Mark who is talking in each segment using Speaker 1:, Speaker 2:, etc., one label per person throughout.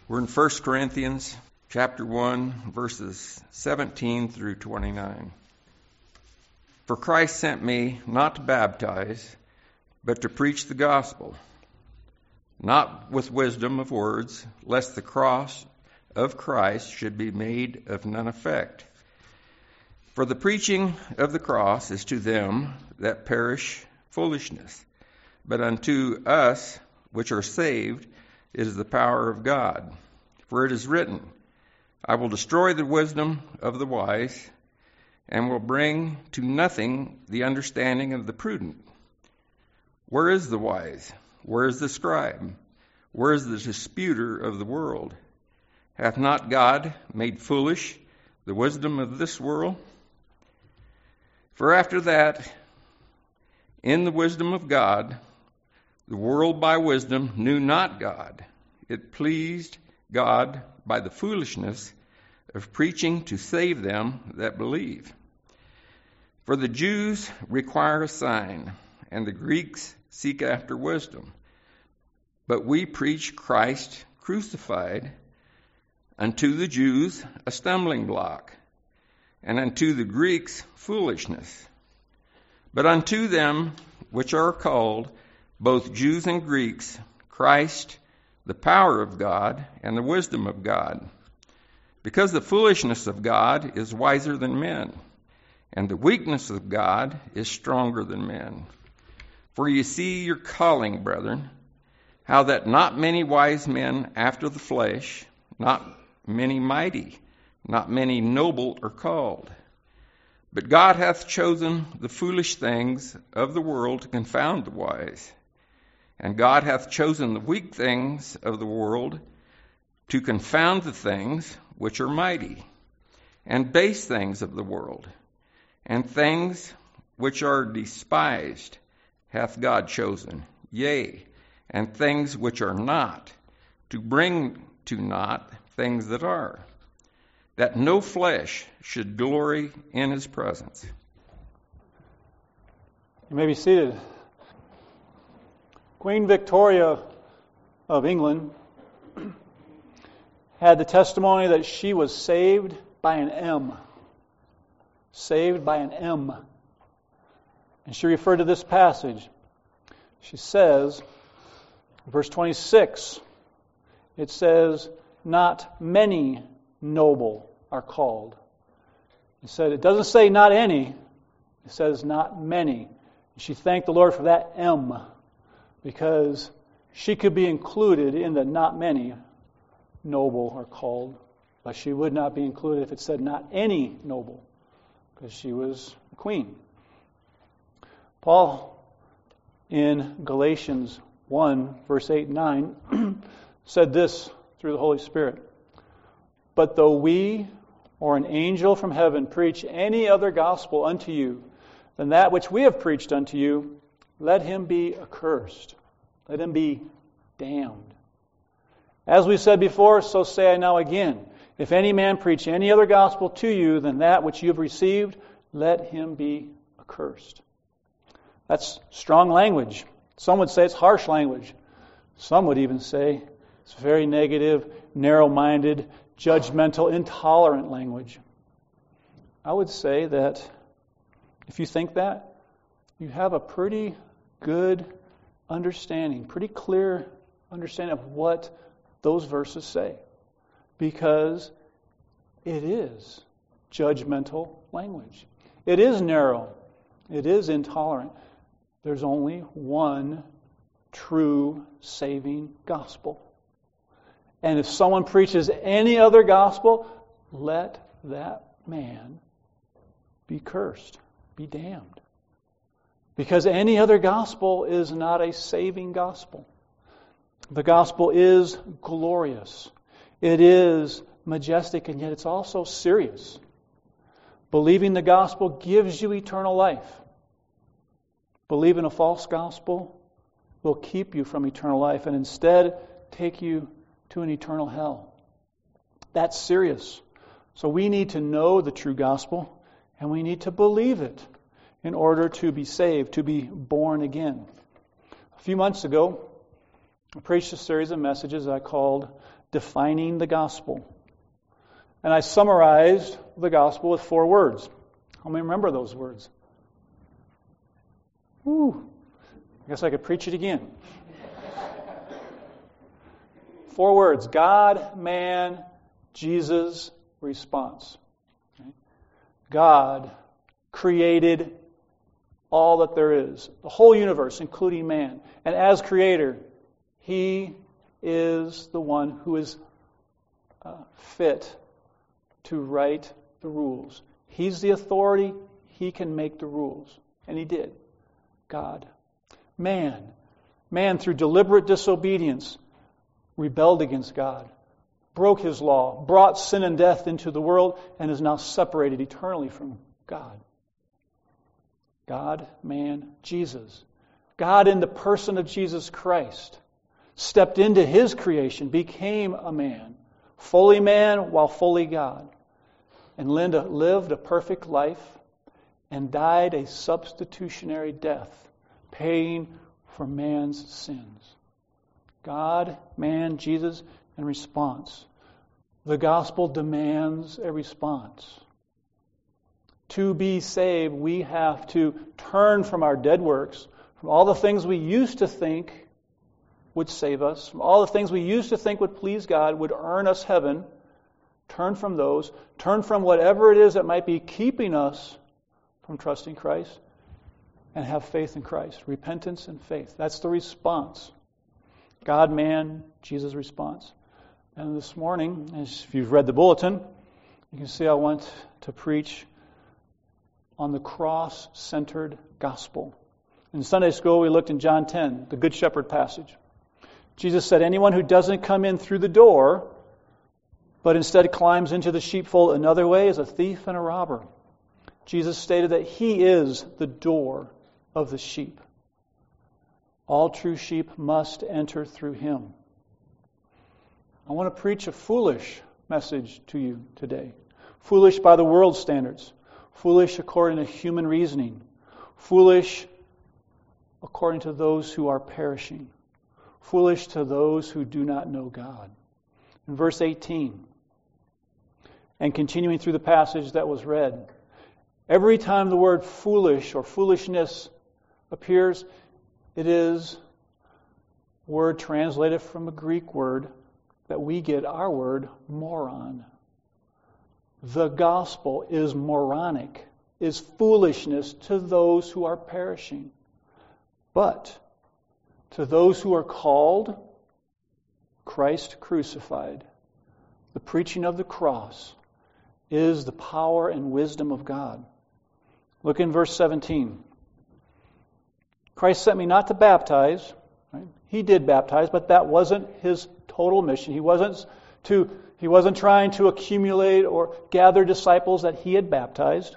Speaker 1: We're in 1 Corinthians chapter 1, verses 17 through 29. For Christ sent me not to baptize, but to preach the gospel, not with wisdom of words, lest the cross of Christ should be made of none effect. For the preaching of the cross is to them that perish foolishness, but unto us which are saved it is the power of God. For it is written, I will destroy the wisdom of the wise, and will bring to nothing the understanding of the prudent. Where is the wise? Where is the scribe? Where is the disputer of the world? Hath not God made foolish the wisdom of this world? For after that, in the wisdom of God, the world by wisdom knew not God. It pleased God by the foolishness of preaching to save them that believe. For the Jews require a sign, and the Greeks seek after wisdom. But we preach Christ crucified, unto the Jews a stumbling block, and unto the Greeks foolishness. But unto them which are called, both Jews and Greeks, Christ, the power of God and the wisdom of God. Because the foolishness of God is wiser than men, and the weakness of God is stronger than men. For you see your calling, brethren, how that not many wise men after the flesh, not many mighty, not many noble are called. But God hath chosen the foolish things of the world to confound the wise. And God hath chosen the weak things of the world to confound the things which are mighty, and base things of the world, and things which are despised hath God chosen, yea, and things which are not, to bring to naught things that are, that no flesh should glory in his presence.
Speaker 2: You may be seated. Queen Victoria of England had the testimony that she was saved by an M. Saved by an M. And she referred to this passage. She says, verse 26, it says, not many noble are called. It said, it doesn't say not any, it says not many. And she thanked the Lord for that M, because she could be included in the not many noble are called, but she would not be included if it said not any noble, because she was a queen. Paul, in Galatians 1, verse 8 and 9, said this through the Holy Spirit, but though we or an angel from heaven preach any other gospel unto you than that which we have preached unto you, let him be accursed. Let him be damned. As we said before, so say I now again. If any man preach any other gospel to you than that which you have received, let him be accursed. That's strong language. Some would say it's harsh language. Some would even say it's very negative, narrow-minded, judgmental, intolerant language. I would say that if you think that, you have a pretty good understanding, pretty clear understanding of what those verses say. Because it is judgmental language. It is narrow. It is intolerant. There's only one true saving gospel. And if someone preaches any other gospel, let that man be cursed, be damned. Because any other gospel is not a saving gospel. The gospel is glorious. It is majestic, and yet it's also serious. Believing the gospel gives you eternal life. Believing a false gospel will keep you from eternal life and instead take you to an eternal hell. That's serious. So we need to know the true gospel, and we need to believe it in order to be saved, to be born again. A few months ago, I preached a series of messages I called defining the gospel. And I summarized the gospel with 4 words. How many remember those words? Whew. I guess I could preach it again. 4 words: God, man, Jesus, response. Okay? God created all that there is, the whole universe, including man. And as creator, He is the one who is fit to write the rules. He's the authority. He can make the rules. And He did. God. Man, through deliberate disobedience, rebelled against God, broke His law, brought sin and death into the world, and is now separated eternally from God. God, man, Jesus. God in the person of Jesus Christ stepped into His creation, became a man while fully God, and lived a perfect life and died a substitutionary death, paying for man's sins. God, man, Jesus, and response. The gospel demands a response. To be saved, we have to turn from our dead works, from all the things we used to think would save us, from all the things we used to think would please God, would earn us heaven. Turn from those. Turn from whatever it is that might be keeping us from trusting Christ, and have faith in Christ. Repentance and faith. That's the response. God, man, Jesus' response. And this morning, if you've read the bulletin, you can see I want to preach on the cross-centered gospel. In Sunday school, we looked in John 10, the Good Shepherd passage. Jesus said, anyone who doesn't come in through the door, but instead climbs into the sheepfold another way, is a thief and a robber. Jesus stated that He is the door of the sheep. All true sheep must enter through Him. I want to preach a foolish message to you today. Foolish by the world's standards. Foolish according to human reasoning. Foolish according to those who are perishing. Foolish to those who do not know God. In verse 18, and continuing through the passage that was read, every time the word foolish or foolishness appears, it is a word translated from a Greek word that we get our word moron. The gospel is moronic, is foolishness to those who are perishing. But to those who are called, Christ crucified, the preaching of the cross, is the power and wisdom of God. Look in verse 17. Christ sent me not to baptize. Right? He did baptize, but that wasn't His total mission. He wasn't trying to accumulate or gather disciples that He had baptized,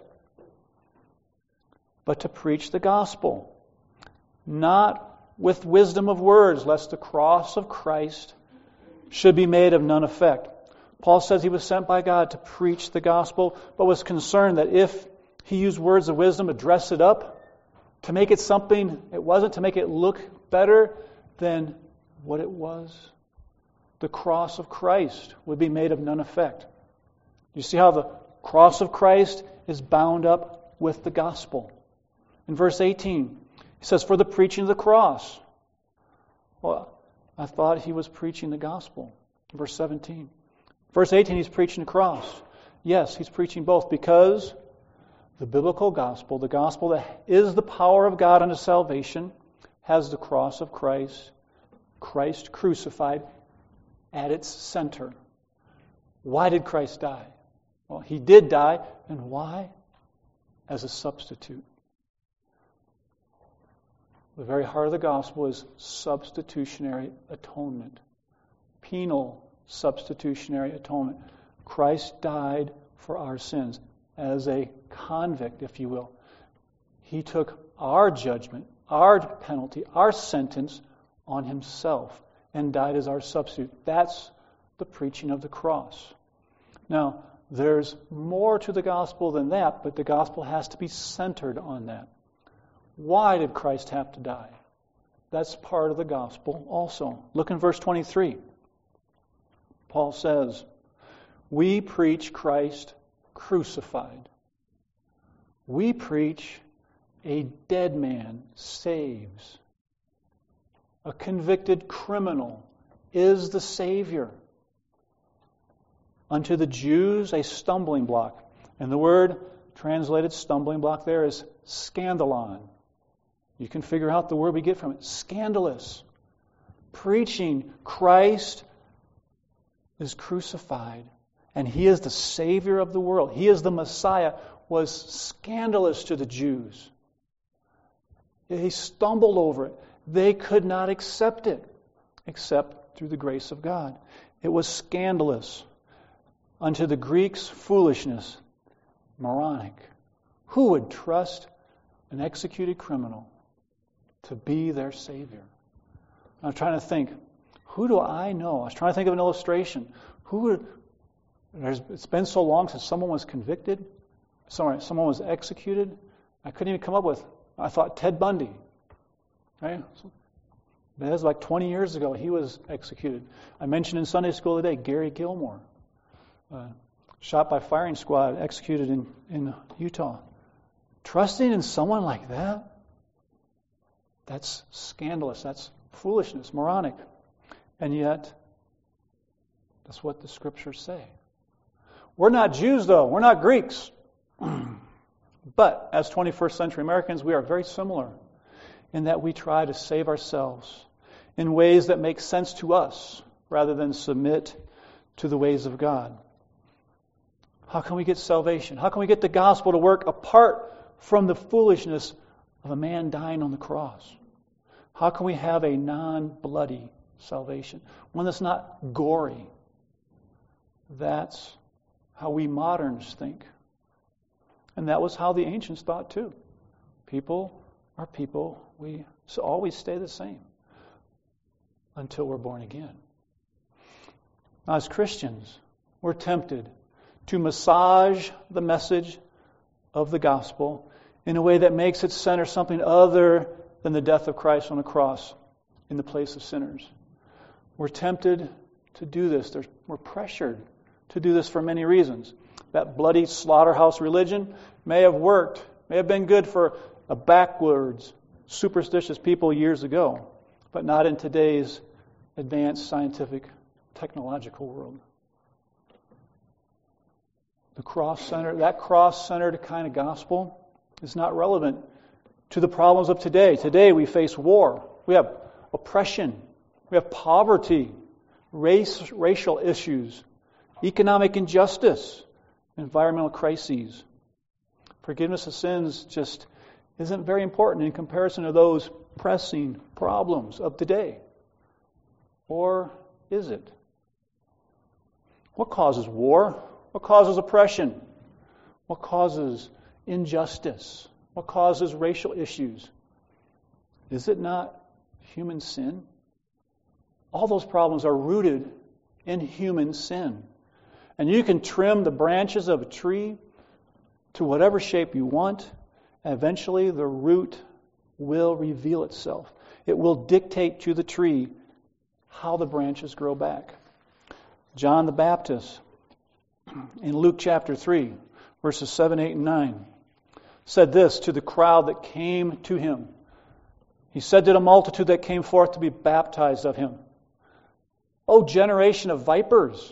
Speaker 2: but to preach the gospel. Not with wisdom of words, lest the cross of Christ should be made of none effect. Paul says he was sent by God to preach the gospel, but was concerned that if he used words of wisdom to dress it up, to make it something it wasn't, to make it look better than what it was, the cross of Christ would be made of none effect. You see how the cross of Christ is bound up with the gospel. In verse 18, he says, for the preaching of the cross. Well, I thought he was preaching the gospel. Verse 17. Verse 18, he's preaching the cross. Yes, he's preaching both, because the biblical gospel, the gospel that is the power of God unto salvation, has the cross of Christ, Christ crucified, at its center. Why did Christ die? Well, He did die, and why? As a substitute. The very heart of the gospel is substitutionary atonement. Penal substitutionary atonement. Christ died for our sins as a convict, if you will. He took our judgment, our penalty, our sentence on Himself and died as our substitute. That's the preaching of the cross. Now, there's more to the gospel than that, but the gospel has to be centered on that. Why did Christ have to die? That's part of the gospel also. Look in verse 23. Paul says, we preach Christ crucified. We preach a dead man saves. A convicted criminal is the Savior. Unto the Jews, a stumbling block. And the word translated stumbling block there is scandalon. You can figure out the word we get from it. Scandalous. Preaching Christ is crucified. And He is the Savior of the world. He is the Messiah. Was scandalous to the Jews. They stumbled over it. They could not accept it, except through the grace of God. It was scandalous. Unto the Greeks, foolishness, moronic. Who would trust an executed criminal to be their Savior? I'm trying to think, who do I know? I was trying to think of an illustration. It's been so long since someone was convicted, someone was executed. I couldn't even come up with, I thought Ted Bundy. Right? That was like 20 years ago, he was executed. I mentioned in Sunday school today, Gary Gilmore. Shot by firing squad, executed in Utah. Trusting in someone like that? That's scandalous. That's foolishness, moronic. And yet, that's what the Scriptures say. We're not Jews, though. We're not Greeks. But as 21st century Americans, we are very similar in that we try to save ourselves in ways that make sense to us rather than submit to the ways of God. How can we get salvation? How can we get the gospel to work apart from the foolishness of a man dying on the cross? How can we have a non-bloody salvation? One that's not gory. That's how we moderns think. And that was how the ancients thought too. People are people. We always stay the same until we're born again. Now, as Christians, we're tempted to massage the message of the gospel in a way that makes it center something other than the death of Christ on the cross in the place of sinners. We're tempted to do this. We're pressured to do this for many reasons. That bloody slaughterhouse religion may have worked, may have been good for a backwards, superstitious people years ago, but not in today's advanced scientific, technological world. That cross-centered kind of gospel is not relevant to the problems of today. Today we face war. We have oppression. We have poverty, racial issues, economic injustice, environmental crises. Forgiveness of sins just isn't very important in comparison to those pressing problems of today. Or is it? What causes war? What causes oppression? What causes injustice? What causes racial issues? Is it not human sin? All those problems are rooted in human sin. And you can trim the branches of a tree to whatever shape you want, and eventually the root will reveal itself. It will dictate to the tree how the branches grow back. John the Baptist, in Luke chapter 3, verses 7, 8, and 9, said this to the crowd that came to him. He said to the multitude that came forth to be baptized of him, O generation of vipers,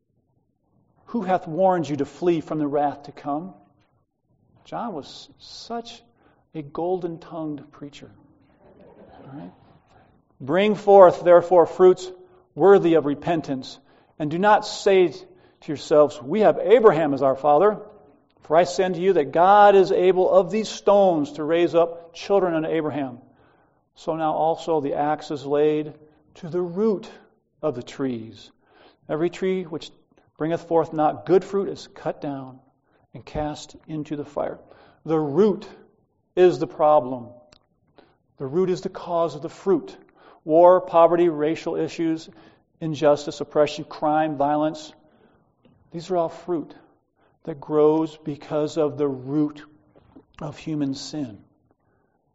Speaker 2: who hath warned you to flee from the wrath to come? John was such a golden-tongued preacher. All right? Bring forth, therefore, fruits worthy of repentance, and do not say to yourselves, we have Abraham as our father. For I say unto you that God is able of these stones to raise up children unto Abraham. So now also the axe is laid to the root of the trees. Every tree which bringeth forth not good fruit is cut down and cast into the fire. The root is the problem. The root is the cause of the fruit. War, poverty, racial issues, injustice, oppression, crime, violence. These are all fruit that grows because of the root of human sin.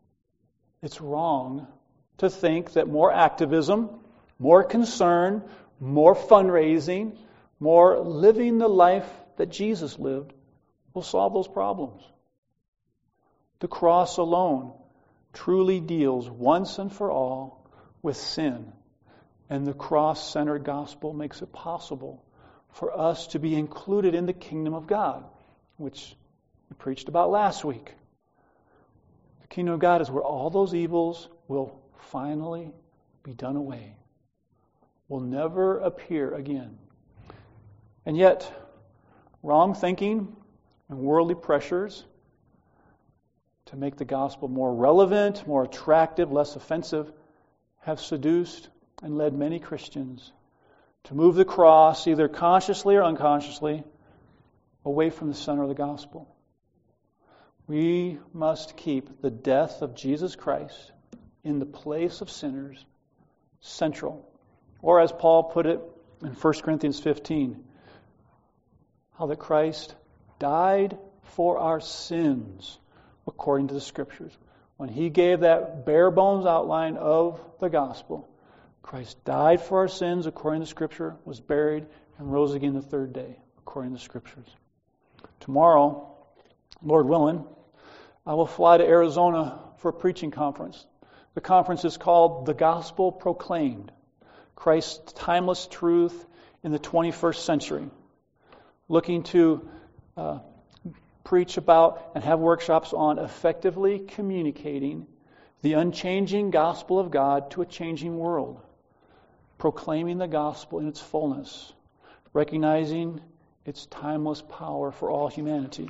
Speaker 2: It's wrong to think that more activism, more concern, more fundraising, more living the life that Jesus lived will solve those problems. The cross alone truly deals once and for all with sin. And the cross-centered gospel makes it possible for us to be included in the kingdom of God, which we preached about last week. The kingdom of God is where all those evils will finally be done away, will never appear again. And yet, wrong thinking and worldly pressures to make the gospel more relevant, more attractive, less offensive, have seduced and led many Christians to move the cross, either consciously or unconsciously, away from the center of the gospel. We must keep the death of Jesus Christ in the place of sinners central. Or as Paul put it in 1 Corinthians 15, how that Christ died for our sins according to the Scriptures. When He gave that bare bones outline of the gospel, Christ died for our sins according to Scripture, was buried, and rose again the third day according to the Scriptures. Tomorrow, Lord willing, I will fly to Arizona for a preaching conference. The conference is called The Gospel Proclaimed, Christ's Timeless Truth in the 21st Century. Looking to preach about and have workshops on effectively communicating the unchanging gospel of God to a changing world. Proclaiming the gospel in its fullness, recognizing its timeless power for all humanity.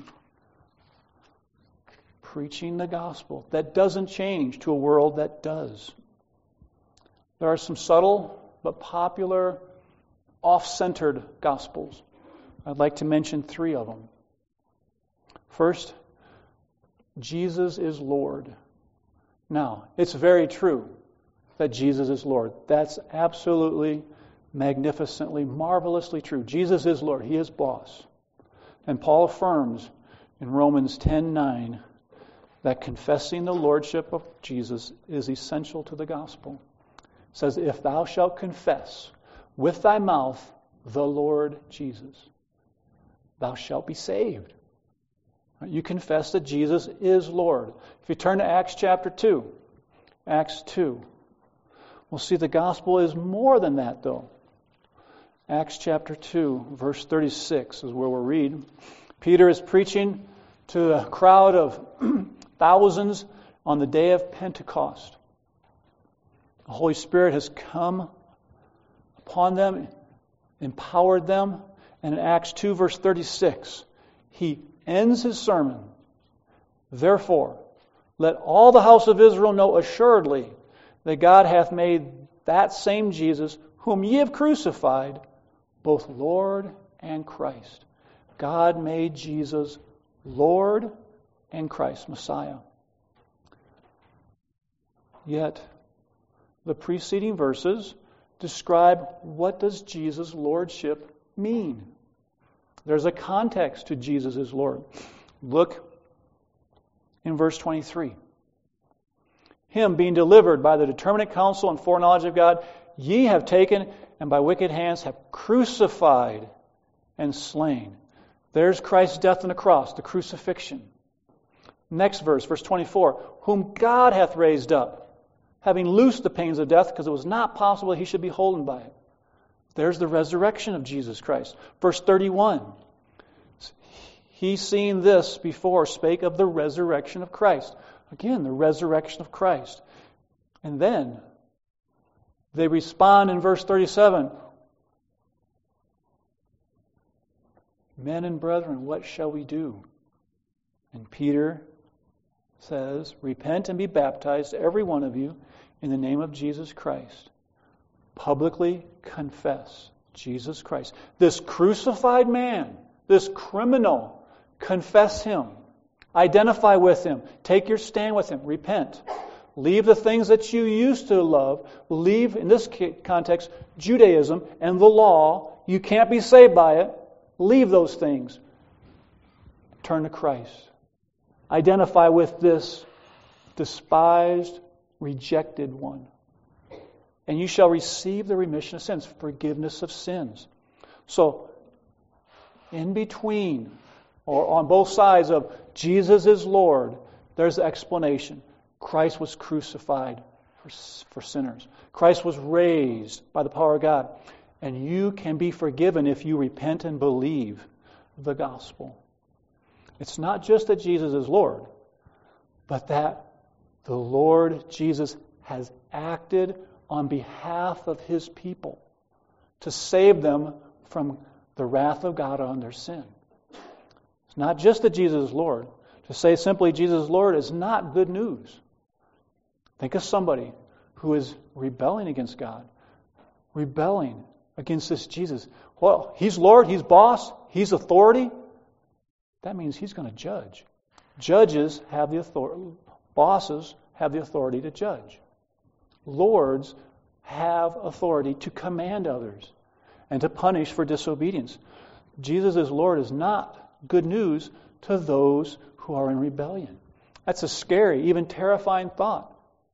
Speaker 2: Preaching the gospel that doesn't change to a world that does. There are some subtle but popular, off-centered gospels. I'd like to mention 3 of them. First, Jesus is Lord. Now, it's very true that Jesus is Lord. That's absolutely, magnificently, marvelously true. Jesus is Lord. He is boss. And Paul affirms in Romans 10:9 that confessing the lordship of Jesus is essential to the gospel. It says, if thou shalt confess with thy mouth the Lord Jesus, thou shalt be saved. You confess that Jesus is Lord. If you turn to Acts chapter 2, Acts 2, we'll see the gospel is more than that, though. Acts chapter 2, verse 36 is where we'll read. Peter is preaching to a crowd of thousands on the day of Pentecost. The Holy Spirit has come upon them, empowered them, and in Acts 2, verse 36, he ends his sermon. Therefore, let all the house of Israel know assuredly that God hath made that same Jesus, whom ye have crucified, both Lord and Christ. God made Jesus Lord and Christ, Messiah. Yet, the preceding verses describe what does Jesus' lordship mean. There's a context to Jesus as Lord. Look in verse 23. Him being delivered by the determinate counsel and foreknowledge of God, ye have taken and by wicked hands have crucified and slain. There's Christ's death on the cross, the crucifixion. Next verse, verse 24. Whom God hath raised up, having loosed the pains of death, because it was not possible he should be holden by it. There's the resurrection of Jesus Christ. Verse 31. He, seeing this before, spake of the resurrection of Christ. Again, the resurrection of Christ. And then they respond in verse 37. Men and brethren, what shall we do? And Peter says, repent and be baptized, every one of you, in the name of Jesus Christ. Publicly confess Jesus Christ. This crucified man, this criminal, confess Him. Identify with Him. Take your stand with Him. Repent. Leave the things that you used to love. Leave, in this context, Judaism and the law. You can't be saved by it. Leave those things. Turn to Christ. Identify with this despised, rejected one. and you shall receive the remission of sins, forgiveness of sins. So, in between, or on both sides of Jesus is Lord, there's the explanation. Christ was crucified for sinners. Christ was raised by the power of God. And you can be forgiven if you repent and believe the gospel. It's not just that Jesus is Lord, but that the Lord Jesus has acted on behalf of His people to save them from the wrath of God on their sin. It's not just that Jesus is Lord. To say simply Jesus is Lord is not good news. Think of somebody who is rebelling against God, rebelling against this Jesus. Well, He's Lord, He's boss, He's authority. That means He's going to judge. Judges have the authority, bosses have the authority to judge. Lords have authority to command others and to punish for disobedience. Jesus as Lord is not good news to those who are in rebellion. That's a scary, even terrifying thought.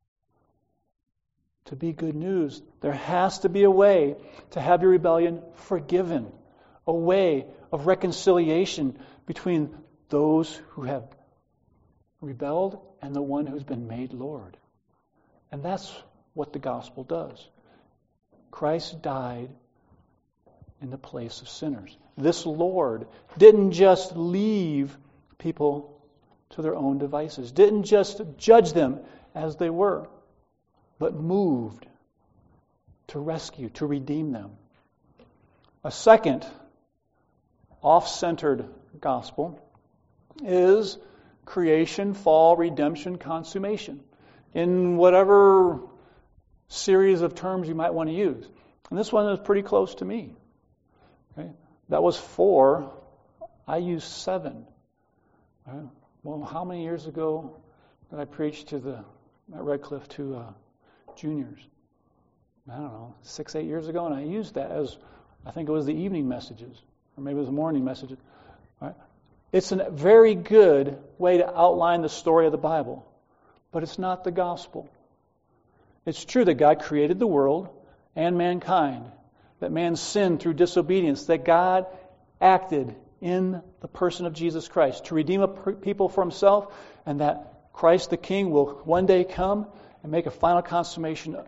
Speaker 2: To be good news, there has to be a way to have your rebellion forgiven, a way of reconciliation between those who have rebelled and the one who's been made Lord. And that's what the gospel does. Christ died in the place of sinners. This Lord didn't just leave people to their own devices, didn't just judge them as they were, but moved to rescue, to redeem them. A second off-centered gospel is creation, fall, redemption, consummation, in whatever series of terms you might want to use. And this one is pretty close to me. Okay? That was 4. I used 7. Right? Well, how many years ago did I preach at Redcliffe to juniors? I don't know, 6-8 years ago, and I used that as, I think it was the evening messages, or maybe it was the morning messages. Right? It's a very good way to outline the story of the Bible, but it's not the gospel. It's true that God created the world and mankind, that man sinned through disobedience, that God acted in the person of Jesus Christ to redeem a people for Himself, and that Christ the King will one day come and make a final consummation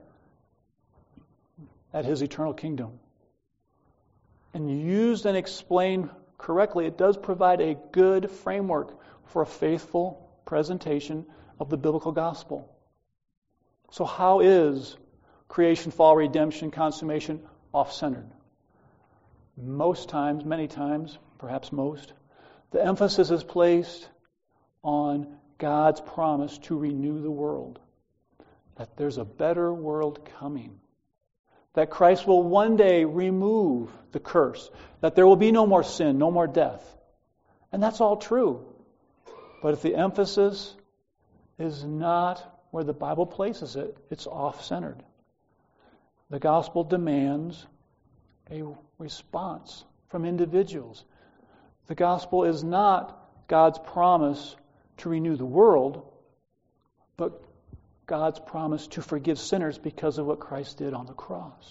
Speaker 2: at His eternal kingdom. And used and explained correctly, it does provide a good framework for a faithful presentation of the biblical gospel. So how is creation, fall, redemption, consummation off-centered? Most times, many times, perhaps most, the emphasis is placed on God's promise to renew the world. That there's a better world coming. That Christ will one day remove the curse. That there will be no more sin, no more death. And that's all true. But if the emphasis is not where the Bible places it, it's off-centered. The gospel demands a response from individuals. The gospel is not God's promise to renew the world, but God's promise to forgive sinners because of what Christ did on the cross.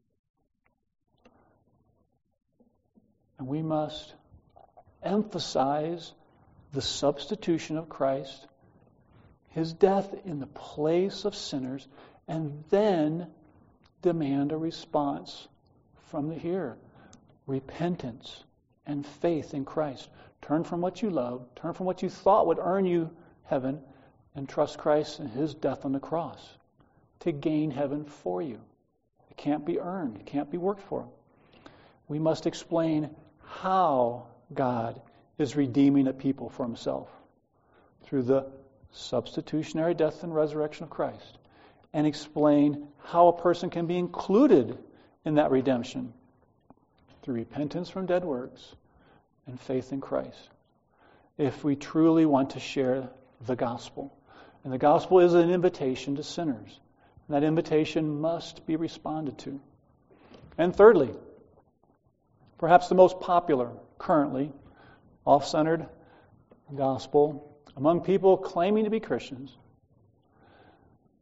Speaker 2: And we must emphasize the substitution of Christ, His death in the place of sinners, and then demand a response from the hearer. Repentance and faith in Christ. Turn from what you love, turn from what you thought would earn you heaven, and trust Christ and His death on the cross to gain heaven for you. It can't be earned. It can't be worked for. We must explain how God is redeeming a people for Himself through the substitutionary death and resurrection of Christ, and explain how a person can be included in that redemption through repentance from dead works and faith in Christ, if we truly want to share the gospel. And the gospel is an invitation to sinners. And that invitation must be responded to. And thirdly, perhaps the most popular currently, off-centered gospel among people claiming to be Christians,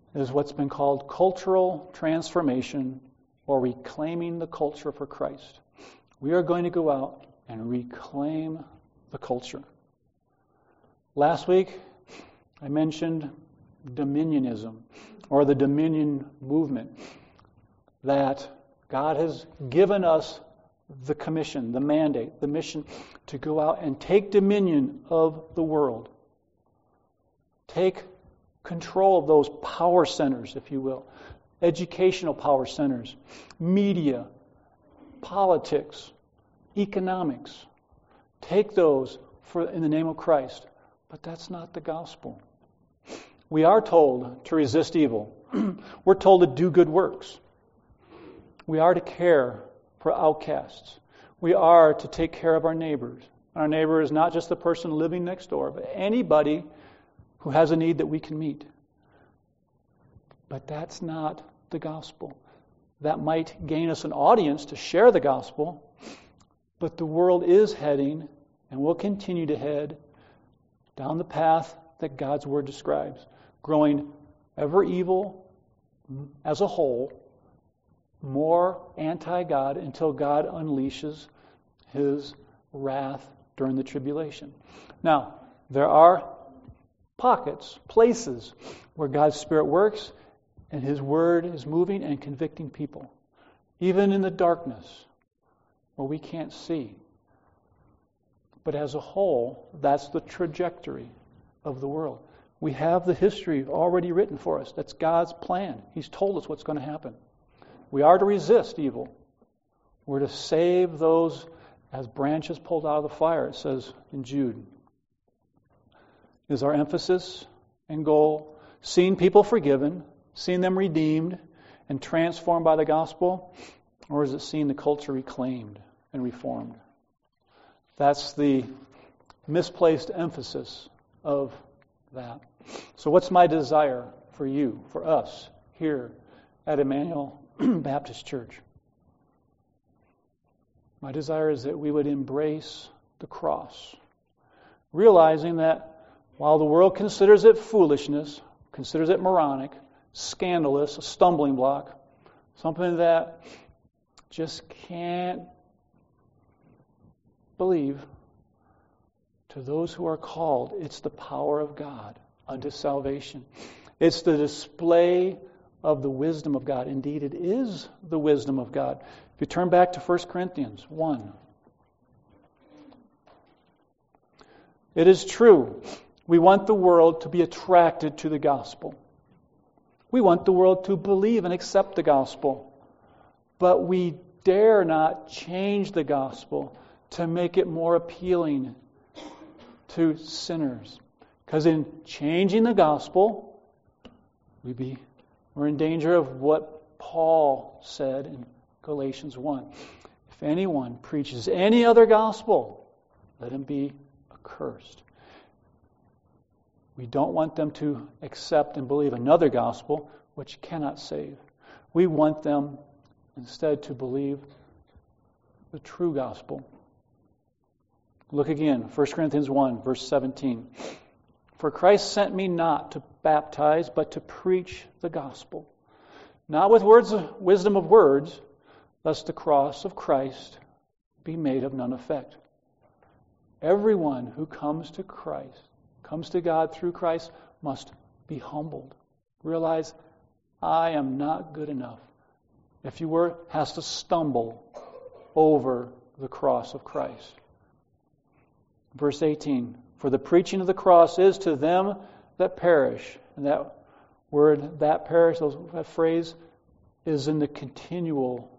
Speaker 2: is what's been called cultural transformation, or reclaiming the culture for Christ. We are going to go out and reclaim the culture. Last week, I mentioned dominionism, or the dominion movement, that God has given us the commission, the mandate, the mission to go out and take dominion of the world. Take control of those power centers, if you will. Educational power centers, media, politics, economics. Take those in the name of Christ. But that's not the gospel. We are told to resist evil. We're told to do good works. We are to care for outcasts. We are to take care of our neighbors. Our neighbor is not just the person living next door, but anybody who has a need that we can meet. But that's not the gospel. That might gain us an audience to share the gospel, but the world is heading, and will continue to head, down the path that God's Word describes, growing ever evil as a whole, more anti-God until God unleashes His wrath during the tribulation. Now, there are pockets, places where God's Spirit works and His Word is moving and convicting people, even in the darkness where we can't see. But as a whole, that's the trajectory of the world. We have the history already written for us. That's God's plan. He's told us what's going to happen. We are to resist evil. We're to save those as branches pulled out of the fire, it says in Jude. Is our emphasis and goal seeing people forgiven, seeing them redeemed and transformed by the gospel, or is it seeing the culture reclaimed and reformed? That's the misplaced emphasis of that. So what's my desire for you, for us, here at Emmanuel Baptist Church? My desire is that we would embrace the cross, realizing that while the world considers it foolishness, considers it moronic, scandalous, a stumbling block, something that just can't believe, to those who are called, it's the power of God unto salvation. It's the display of the wisdom of God. Indeed, it is the wisdom of God. If you turn back to 1 Corinthians 1. It is true, we want the world to be attracted to the gospel. We want the world to believe and accept the gospel. But we dare not change the gospel to make it more appealing to sinners. Because in changing the gospel, we're in danger of what Paul said in Galatians 1. If anyone preaches any other gospel, let him be accursed. We don't want them to accept and believe another gospel which cannot save. We want them instead to believe the true gospel. Look again, 1 Corinthians 1, verse 17. For Christ sent me not to baptize, but to preach the gospel, not with wisdom of words, lest the cross of Christ be made of none effect. Everyone who comes to Christ, comes to God through Christ, must be humbled. Realize, I am not good enough. If you were, has to stumble over the cross of Christ. Verse 18, for the preaching of the cross is to them that perish. And that word, that perish, that phrase is in the continual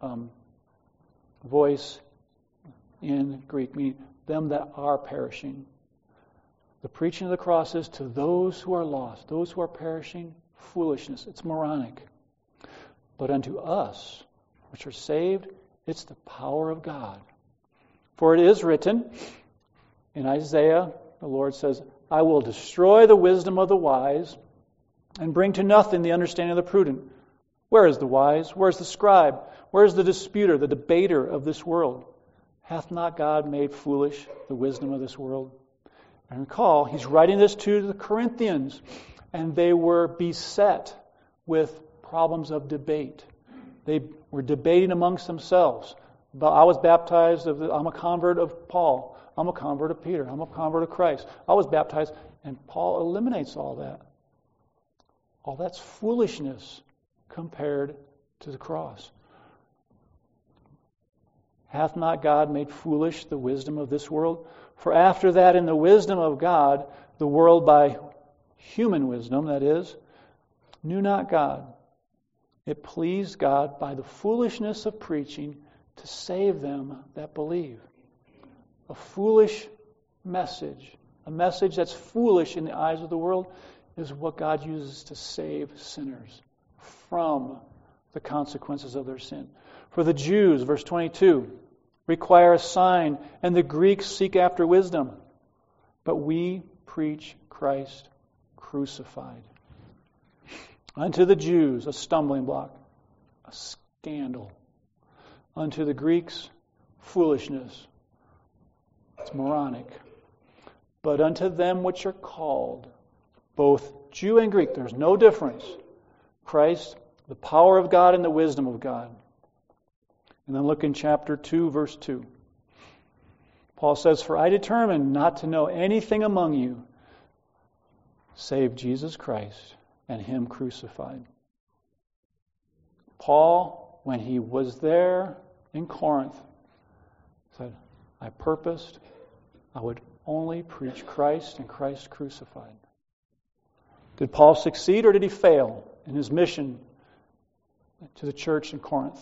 Speaker 2: voice in Greek, meaning them that are perishing. The preaching of the cross is to those who are lost, those who are perishing, foolishness. It's moronic. But unto us, which are saved, it's the power of God. For it is written in Isaiah, the Lord says, I will destroy the wisdom of the wise and bring to nothing the understanding of the prudent. Where is the wise? Where is the scribe? Where is the disputer, the debater of this world? Hath not God made foolish the wisdom of this world? And recall, he's writing this to the Corinthians, and they were beset with problems of debate. They were debating amongst themselves. But I was baptized, I'm a convert of Paul. I'm a convert of Peter. I'm a convert of Christ. I was baptized. And Paul eliminates all that. All that's foolishness compared to the cross. Hath not God made foolish the wisdom of this world? For after that, in the wisdom of God, the world by human wisdom, that is, knew not God. It pleased God by the foolishness of preaching to save them that believe. A foolish message, a message that's foolish in the eyes of the world, is what God uses to save sinners from the consequences of their sin. For the Jews, verse 22, require a sign, and the Greeks seek after wisdom. But we preach Christ crucified. Unto the Jews, a stumbling block, a scandal. Unto the Greeks, foolishness. It's moronic. But unto them which are called, both Jew and Greek, there's no difference. Christ, the power of God and the wisdom of God. And then look in chapter 2, verse 2. Paul says, For I determined not to know anything among you save Jesus Christ and Him crucified. Paul, when he was there in Corinth, said, I purposed I would only preach Christ and Christ crucified. Did Paul succeed or did he fail in his mission to the church in Corinth?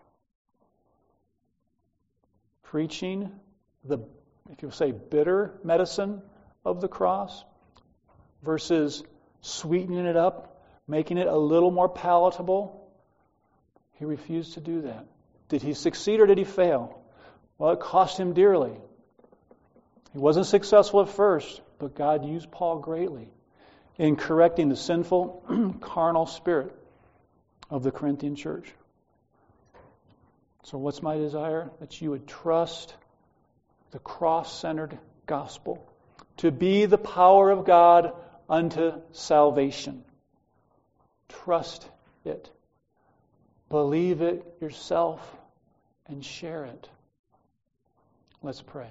Speaker 2: Preaching the, if you'll say, bitter medicine of the cross versus sweetening it up, making it a little more palatable. He refused to do that. Did he succeed or did he fail? Well, it cost him dearly. He wasn't successful at first, but God used Paul greatly in correcting the sinful, carnal spirit of the Corinthian church. So what's my desire? That you would trust the cross-centered gospel to be the power of God unto salvation. Trust it. Believe it yourself and share it. Let's pray.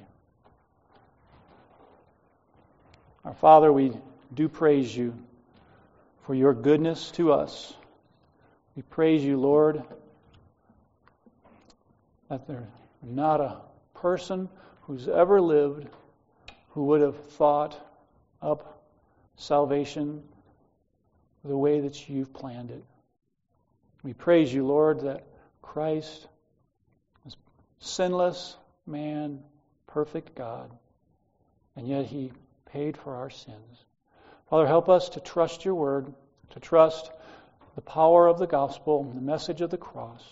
Speaker 2: Our Father, we do praise you for your goodness to us. We praise you, Lord, that there's not a person who's ever lived who would have thought up salvation the way that you've planned it. We praise you, Lord, that Christ is sinless man, perfect God, and yet He paid for our sins. Father, help us to trust your word, to trust the power of the gospel, the message of the cross,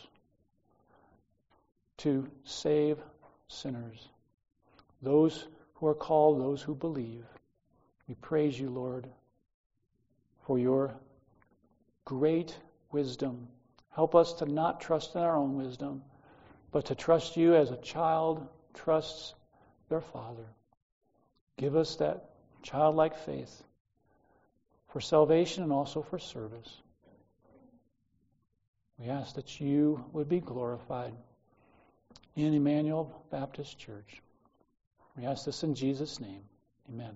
Speaker 2: to save sinners, those who are called, those who believe. We praise you, Lord, for your great wisdom. Help us to not trust in our own wisdom, but to trust you as a child trusts their father. Give us that childlike faith for salvation and also for service. We ask that you would be glorified in Emmanuel Baptist Church. We ask this in Jesus' name. Amen.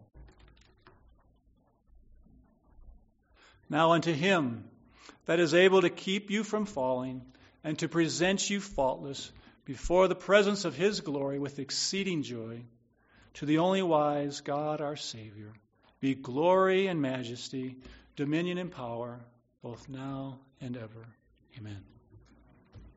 Speaker 2: Now unto him that is able to keep you from falling and to present you faultless before the presence of his glory with exceeding joy, to the only wise God our Savior, be glory and majesty, dominion and power, both now and ever. Amen.